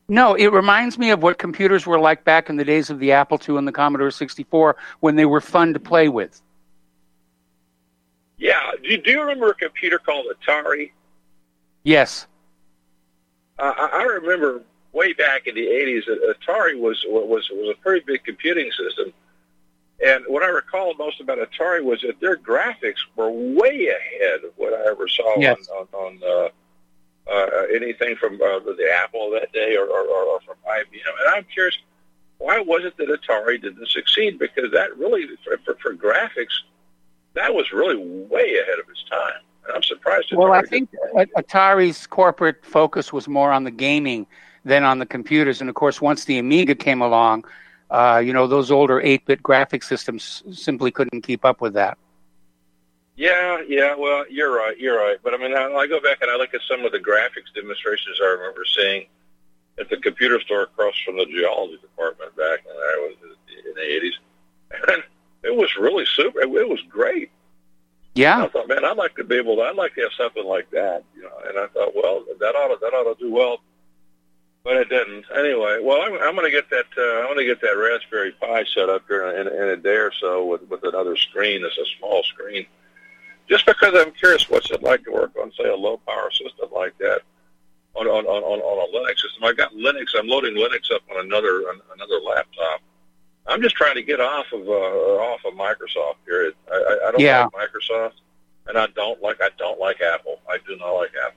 No, it reminds me of what computers were like back in the days of the Apple two and the Commodore sixty-four when they were fun to play with. Yeah. Do you, do you remember a computer called Atari? Yes. Uh, I, I remember way back in the eighties that Atari was was was a pretty big computing system. And what I recall most about Atari was that their graphics were way ahead of what I ever saw yes. on, on, on uh, uh, anything from uh, the Apple that day or, or, or from I B M. And I'm curious, why was it that Atari didn't succeed? Because that really, for, for, for graphics, that was really way ahead of its time. And I'm surprised. Well, Atari I think Atari's corporate focus was more on the gaming than on the computers. And, of course, once the Amiga came along, Uh, you know, those older eight-bit graphic systems simply couldn't keep up with that. Yeah, yeah, well, you're right, you're right. But, I mean, I, I go back and I look at some of the graphics demonstrations I remember seeing at the computer store across from the geology department back when I was in the eighties. And it was really super. It, it was great. Yeah. And I thought, man, I'd like to be able to, I'd like to have something like that. You know, and I thought, well, that ought to, that ought to do well. But it didn't. Anyway, well, I'm, I'm going to get that. Uh, I'm going to get that Raspberry Pi set up here in, in a day or so with, with another screen. It's a small screen, just because I'm curious what's it like to work on, say, a low power system like that on on, on, on a Linux system. I got Linux. I'm loading Linux up on another on another laptop. I'm just trying to get off of uh, off of Microsoft. Period. I, I, I don't yeah. like Microsoft, and I don't like I don't like Apple. I do not like Apple.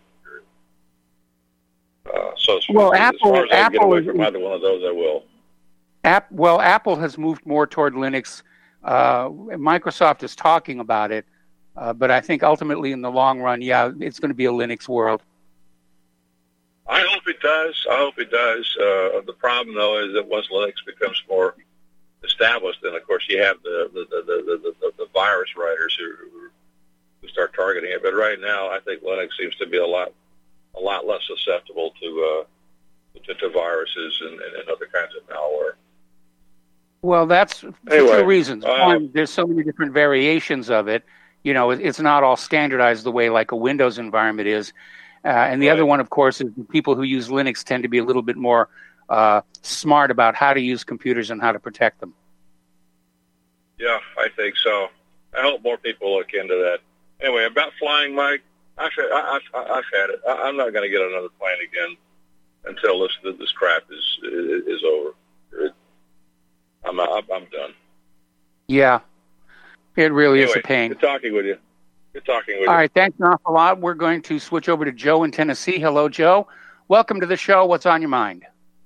Uh, so as, well, as Apple, far as I can Apple get away is, from either one of those, I will. App, well, Apple has moved more toward Linux. Uh, Microsoft is talking about it, uh, but I think ultimately in the long run, yeah, it's going to be a Linux world. I hope it does. I hope it does. Uh, the problem, though, is that once Linux becomes more established, then, of course, you have the the, the, the, the, the, the virus writers who, who start targeting it. But right now, I think Linux seems to be a lot a lot less susceptible to uh, to, to viruses and, and other kinds of malware. Well, that's for anyway, two reasons. Uh, One, there's so many different variations of it. You know, it's not all standardized the way like a Windows environment is. Uh, and the right. other one, of course, is people who use Linux tend to be a little bit more uh, smart about how to use computers and how to protect them. Yeah, I think so. I hope more people look into that. Anyway, about flying, Mike, I've, I've, I've had it. I'm not going to get another plane again until this this crap is is, is over. It, I'm, I'm I'm done. Yeah, it really anyway, is a pain. Good talking with you. Good talking with All you. right, thanks an awful lot. We're going to switch over to Joe in Tennessee. Hello, Joe. Welcome to the show. What's on your mind?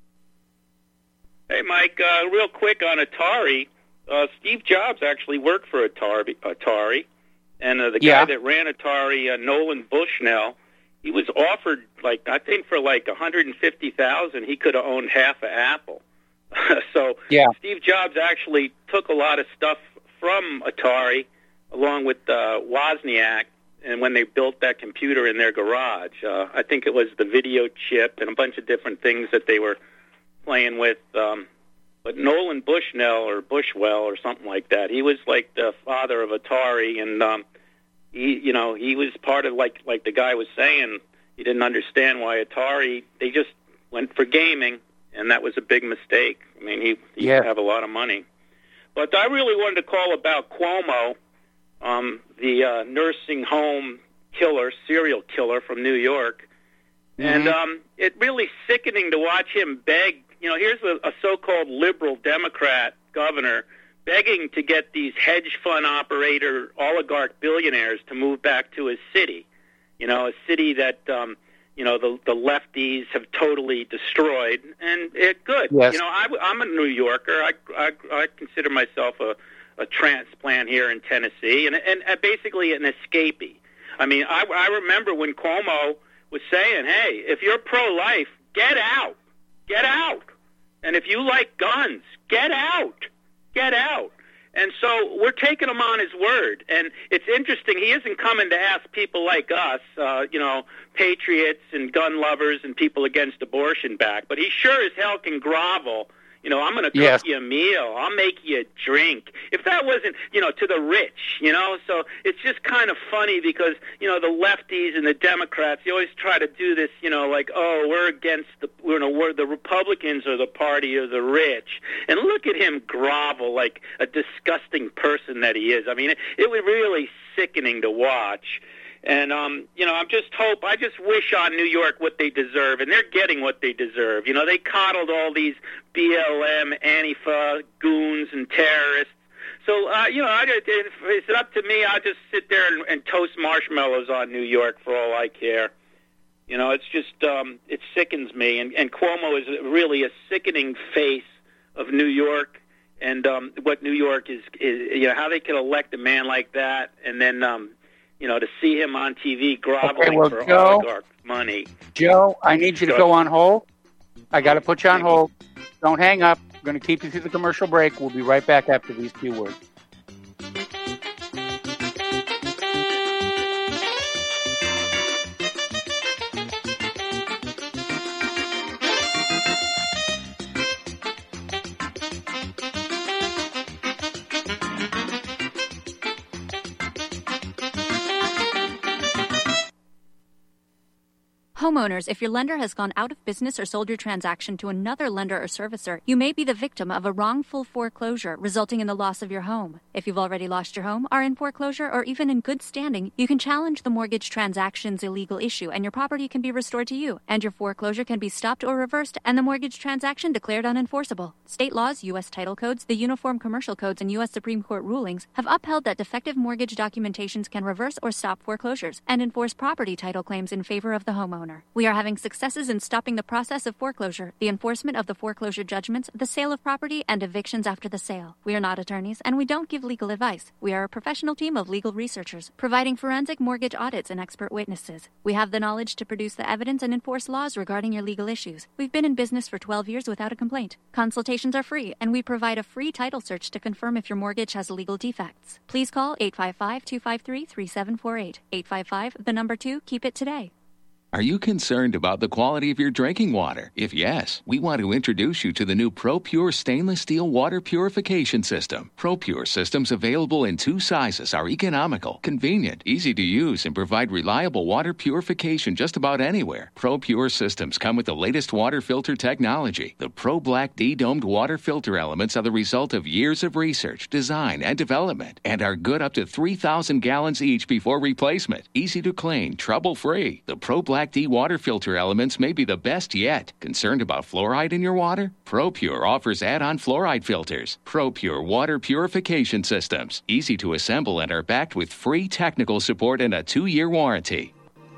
Hey, Mike. Uh, real quick on Atari. Uh, Steve Jobs actually worked for Atari. Atari. And uh, the guy yeah. that ran Atari, uh, Nolan Bushnell, he was offered, like, I think for like one hundred fifty thousand dollars, he could have owned half of Apple. so yeah. Steve Jobs actually took a lot of stuff from Atari, along with uh, Wozniak, and when they built that computer in their garage. Uh, I think it was the video chip and a bunch of different things that they were playing with. Um, but Nolan Bushnell, or Bushwell, or something like that, he was like the father of Atari, and um, he, you know, he was part of, like like the guy was saying, he didn't understand why Atari, they just went for gaming, and that was a big mistake. I mean, he, he yeah. used to have a lot of money. But I really wanted to call about Cuomo, um, the uh, nursing home killer, serial killer from New York. Mm-hmm. And um, it really sickening to watch him beg. You know, here's a, a so-called liberal Democrat governor begging to get these hedge fund operator oligarch billionaires to move back to his city. You know, a city that, um, you know, the, the lefties have totally destroyed. And it good. Yes. You know, I, I'm a New Yorker. I, I, I consider myself a, a transplant here in Tennessee and, and, and basically an escapee. I mean, I, I remember when Cuomo was saying, hey, if you're pro-life, get out. Get out. And if you like guns, get out. Get out. And so we're taking him on his word. And it's interesting, he isn't coming to ask people like us, uh, you know, patriots and gun lovers and people against abortion back. But he sure as hell can grovel, You know, I'm going to cook Yes. you a meal. I'll make you a drink. If that wasn't, you know, to the rich, you know, so it's just kind of funny because, you know, the lefties and the Democrats, they always try to do this, you know, like, oh, we're against the, you know, we're the Republicans are the party of the rich. And look at him grovel like a disgusting person that he is. I mean, it, it was really sickening to watch. And, um, you know, I'm just hope, I just wish on New York what they deserve, and they're getting what they deserve. You know, they coddled all these B L M, Antifa, goons, and terrorists. So, uh, you know, I, if it's up to me, I'll just sit there and, and toast marshmallows on New York for all I care. You know, it's just, um, it sickens me. And, and Cuomo is really a sickening face of New York and um, what New York is, is, you know, how they could elect a man like that and then, um, you know, to see him on T V groveling Okay, well, for Joe, oligarch money. Joe, I need you to Go go ahead. on hold. I got to put you on hold. Don't hang up. I'm going to keep you through the commercial break. We'll be right back after these few words. Homeowners, if your lender has gone out of business or sold your transaction to another lender or servicer, you may be the victim of a wrongful foreclosure resulting in the loss of your home. If you've already lost your home, are in foreclosure, or even in good standing, you can challenge the mortgage transaction's illegal issue and your property can be restored to you, and your foreclosure can be stopped or reversed and the mortgage transaction declared unenforceable. State laws, U S title codes, the Uniform Commercial Codes, and U S Supreme Court rulings have upheld that defective mortgage documentations can reverse or stop foreclosures and enforce property title claims in favor of the homeowner. We are having successes in stopping the process of foreclosure, the enforcement of the foreclosure judgments, the sale of property, and evictions after the sale. We are not attorneys, and we don't give legal advice. We are a professional team of legal researchers, providing forensic mortgage audits and expert witnesses. We have the knowledge to produce the evidence and enforce laws regarding your legal issues. We've been in business for twelve years without a complaint. Consultations are free, and we provide a free title search to confirm if your mortgage has legal defects. Please call eight five five, two five three, three seven four eight. eight five five, the number two, keep it today. Are you concerned about the quality of your drinking water? If yes, we want to introduce you to the new ProPure stainless steel water purification system. ProPure systems available in two sizes are economical, convenient, easy to use, and provide reliable water purification just about anywhere. ProPure systems come with the latest water filter technology. The Pro Black D domed water filter elements are the result of years of research, design, and development, and are good up to three thousand gallons each before replacement. Easy to clean, trouble-free. The Pro Black D water filter elements may be the best yet. Concerned about fluoride in your water? ProPure offers add-on fluoride filters. ProPure water purification systems. Easy to assemble and are backed with free technical support and a two-year warranty.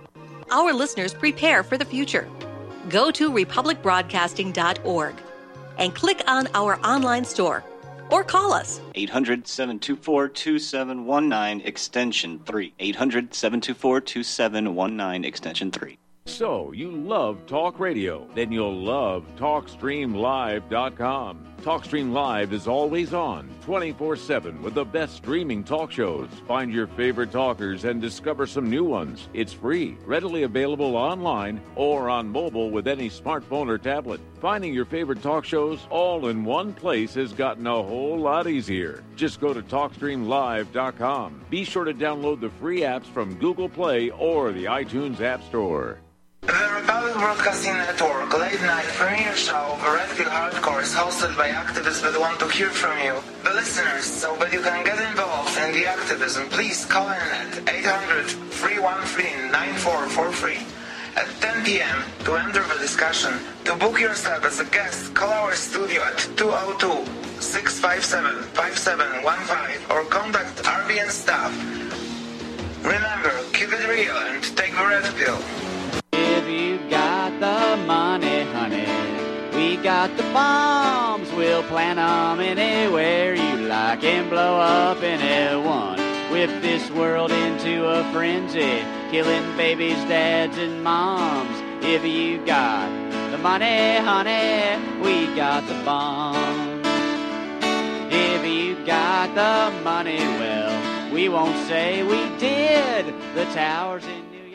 Our listeners prepare for the future. Go to republic broadcasting dot org and click on our online store or call us. eight hundred, seven two four, two seven one nine, extension three. eight hundred, seven two four, two seven one nine, extension three. So, you love talk radio? Then you'll love talk stream live dot com. TalkStream Live is always on, twenty-four seven, with the best streaming talk shows. Find your favorite talkers and discover some new ones. It's free, readily available online or on mobile with any smartphone or tablet. Finding your favorite talk shows all in one place has gotten a whole lot easier. Just go to talk stream live dot com. Be sure to download the free apps from Google Play or the iTunes App Store. The Republic Broadcasting Network late night premiere show of Red Pill Hardcore is hosted by activists that want to hear from you, the listeners, so that you can get involved in the activism. Please call in at eight hundred, three one three, nine four four three at ten p.m. to enter the discussion. To book yourself as a guest, call our studio at two oh two, six five seven, five seven one five or contact R B N staff. Remember, keep it real and take the Red Pill. If you got the money, honey, we got the bombs. We'll plant 'em anywhere you like and blow up anyone. Whip this world into a frenzy, killing babies, dads, and moms. If you got the money, honey, we got the bombs. If you got the money, well, we won't say we did. The towers in New York.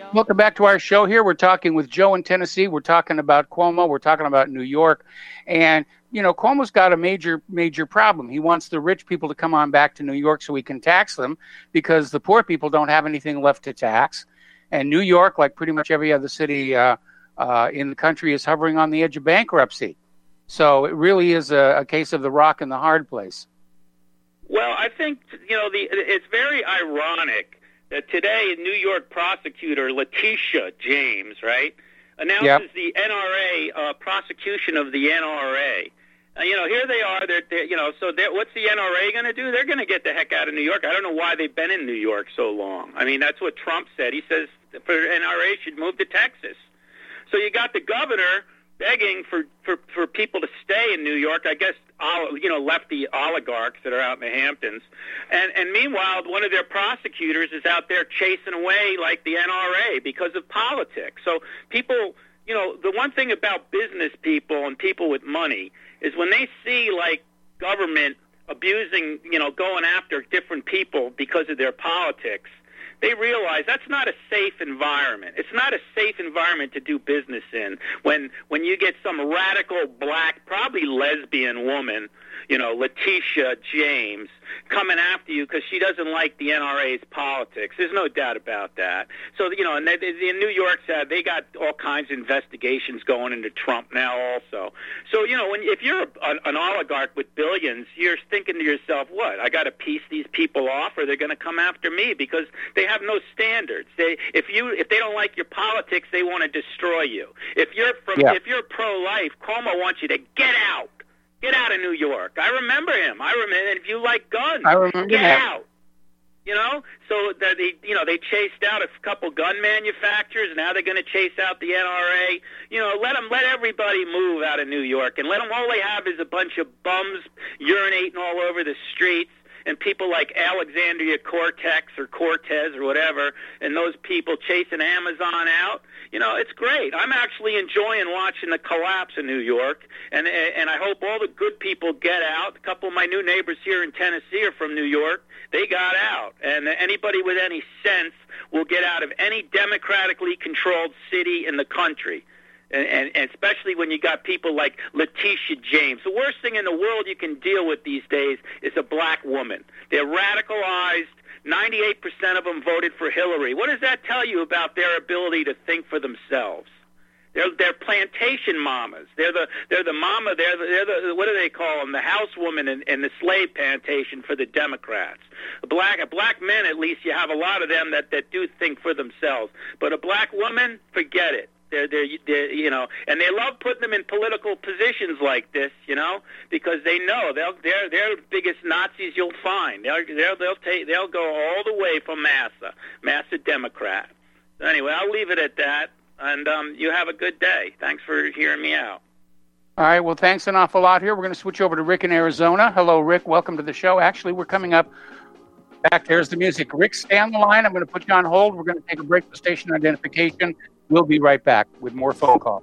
Welcome back to our show here. We're talking with Joe in Tennessee. We're talking about Cuomo. We're talking about New York. And, you know, Cuomo's got a major, major problem. He wants the rich people to come on back to New York so he can tax them because the poor people don't have anything left to tax. And New York, like pretty much every other city uh, uh, in the country, is hovering on the edge of bankruptcy. So it really is a, a case of the rock and the hard place. Well, I think, you know, the it's very ironic that today a New York prosecutor, Letitia James, right, announces yep. the N R A uh, prosecution of the N R A. Uh, you know, here they are. They're, they're you know, so they're, what's the N R A going to do? They're going to get the heck out of New York. I don't know why they've been in New York so long. I mean, that's what Trump said. He says for N R A should move to Texas. So you got the governor begging for, for, for people to stay in New York, I guess, you know, lefty oligarchs that are out in the Hamptons. And, and meanwhile, one of their prosecutors is out there chasing away like the N R A because of politics. So people, you know, the one thing about business people and people with money is when they see, like, government abusing, you know, going after different people because of their politics, they realize that's not a safe environment. It's not a safe environment to do business in when when you get some radical black, probably lesbian woman, you know, Letitia James, coming after you because she doesn't like the N R A's politics. There's no doubt about that. So, you know, and they, in New York, they got all kinds of investigations going into Trump now also. So, you know, when if you're a, an oligarch with billions, you're thinking to yourself, what, I got to piece these people off or they're going to come after me because they have no standards. They, if you, if they don't like your politics, they want to destroy you. If you're from, yeah. if you're pro-life, Cuomo wants you to get out. Get out of New York. I remember him. I remember. And if you like guns, I remember get him. out. You know, so that they, you know, they chased out a couple gun manufacturers. Now they're going to chase out the N R A. You know, let them, let everybody move out of New York, and let them. All they have is a bunch of bums urinating all over the streets, and people like Alexandria Cortex or Cortez or whatever, and those people chasing Amazon out. You know, it's great. I'm actually enjoying watching the collapse in New York, and and I hope all the good people get out. A couple of my new neighbors here in Tennessee are from New York. They got out, and anybody with any sense will get out of any democratically controlled city in the country. And, and, and especially when you got people like Letitia James. The worst thing in the world you can deal with these days is a black woman. They're radicalized. ninety-eight percent of them voted for Hillary. What does that tell you about their ability to think for themselves? They're they're plantation mamas. They're the they're the mama. They're the, they're the what do they call them? The housewoman in, in the slave plantation for the Democrats. A black a black men, at least you have a lot of them that, that do think for themselves. But a black woman, forget it. They're, they're, they're, you know, and they love putting them in political positions like this, you know, because they know they'll, they're, they're the biggest Nazis you'll find. They'll, they'll, they'll take, they'll go all the way from Massa, Massa Democrat. So anyway, I'll leave it at that, and um, you have a good day. Thanks for hearing me out. All right, well, thanks an awful lot here. We're going to switch over to Rick in Arizona. Hello, Rick. Welcome to the show. Actually, we're coming up. Back there's the music. Rick, stay on the line. I'm going to put you on hold. We're going to take a break for station identification. We'll be right back with more phone calls.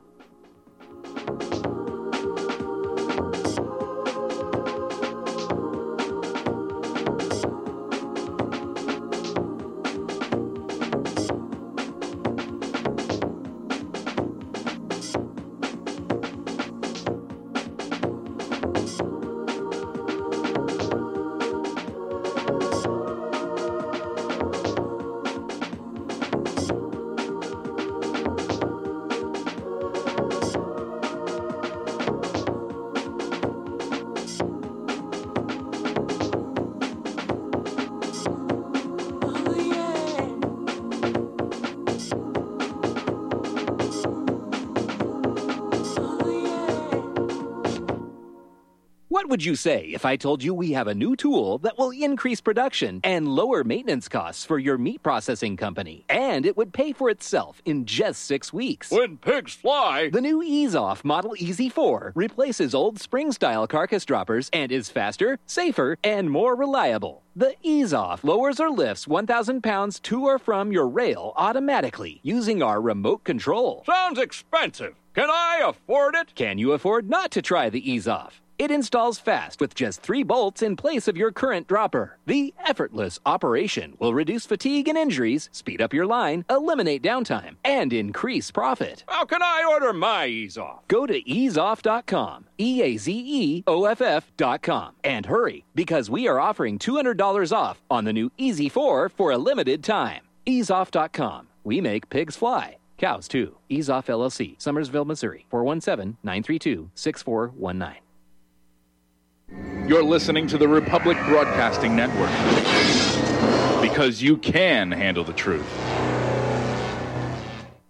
What would you say if I told you we have a new tool that will increase production and lower maintenance costs for your meat processing company? And it would pay for itself in just six weeks. When pigs fly! The new Ease-Off Model E Z four replaces old spring-style carcass droppers and is faster, safer, and more reliable. The Ease-Off lowers or lifts one thousand pounds to or from your rail automatically using our remote control. Sounds expensive. Can I afford it? Can you afford not to try the Ease-Off? It installs fast with just three bolts in place of your current dropper. The effortless operation will reduce fatigue and injuries, speed up your line, eliminate downtime, and increase profit. How can I order my ease off? Go to ease off dot com, E A Z E O F F dot com, and hurry, because we are offering two hundred dollars off on the new Easy four for a limited time. ease off dot com. We make pigs fly. Cows, too. Ease Off L L C, Summersville, Missouri, four one seven, nine three two, six four one nine. You're listening to the Republic Broadcasting Network, because you can handle the truth.